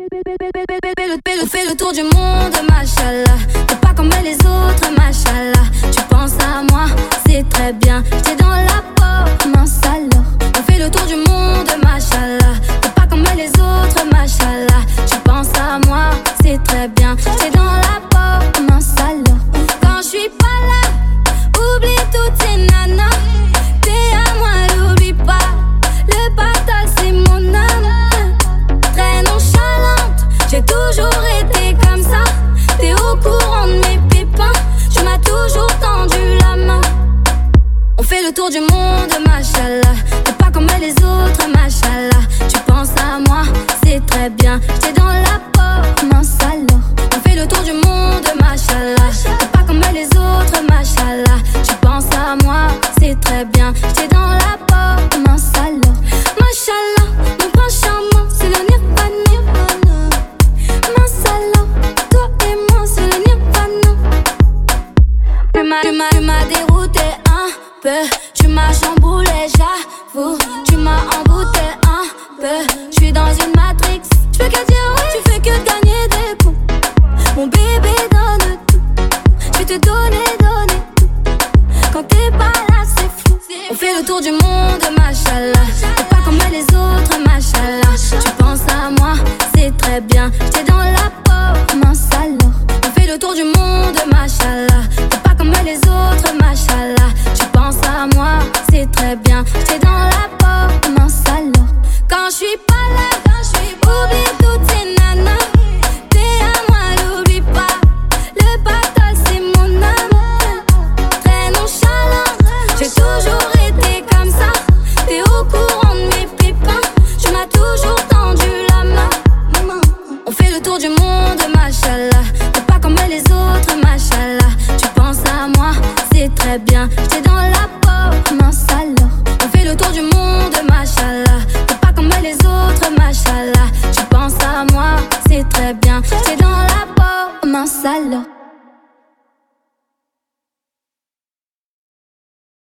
Fais le tour du monde, machallah. T'es pas comme les autres, machallah. Tu penses à moi, c'est très bien. J'étais dans la peau, mince alors. On fait le tour du monde, machallah. T'es pas comme les autres, machallah. Tu penses à moi, c'est très bien. J'étais dans la peau, mince alors. Quand je suis pas là, oublie toutes ces nanas. T'es à moi, l'oublie pas. Le bâtard, c'est mon âme. Très nonchalante, j'ai toujours été comme ça. T'es au courant de mes pépins. Tu m'as toujours tendu la main. On fait le tour du monde, machallah. T'es pas comme les autres, machallah. Tu penses à moi, c'est très bien. J'étais dans la peau, mince alors. On fait le tour du monde, machallah. T'es pas comme les autres, machallah. Tu penses à moi, c'est très bien. J'étais dans la peau, mince alors. Machallah, mon prince charmant, c'est le nirvana. Mince alors, toi et moi, c'est le nirvana. Tu m'as dérouté un peu. Tu m'as chamboulé, j'avoue. Tu m'as embouté un peu. J'suis dans une matrix. J'fais que dire oui, tu fais que gagner des coups. Mon bébé donne tout. J'vais te donner tout. Quand t'es pas là, c'est fou. On fait le tour du monde, machallah. T'es pas comme les autres, machallah. Tu penses à moi, c'est très bien. J'étais dans la peau, mince alors. On fait le tour du monde, machallah. T'es pas comme les autres, machallah. Tu penses à moi, c'est très bien. J'étais dans la peau, mince alors. Quand je suis pas là, oublie toutes ces nanas. T'es à moi, l'oublie pas. Le bâtard, c'est mon âme. Très nonchalante, j'ai toujours été comme ça. T'es au courant de mes pépins. Tu m'as toujours tendu la main. On fait le tour du monde, machallah. T'es pas comme les autres, machallah. Tu penses à moi, c'est très bien. J'étais dans la peau, mince alors. On fait le tour du monde, machallah. T'es pas comme les autres, machallah. Tu penses à moi, c'est très bien. J'étais dans la peau, mince alors.